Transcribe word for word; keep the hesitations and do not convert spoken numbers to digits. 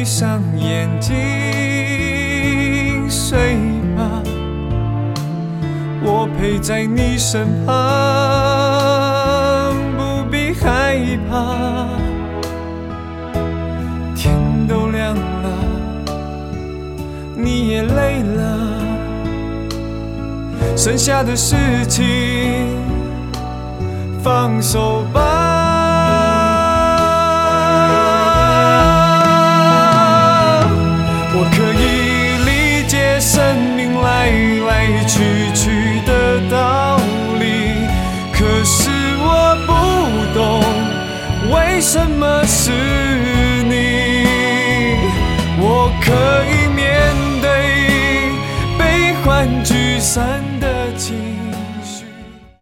上眼睛睡吧，我陪在你身旁，不必害怕。天都亮了，你也累了，剩下的事情放手吧。我可以理解生命来来去去的道理，可是我不懂为什么是你。我可以面对悲欢聚散的情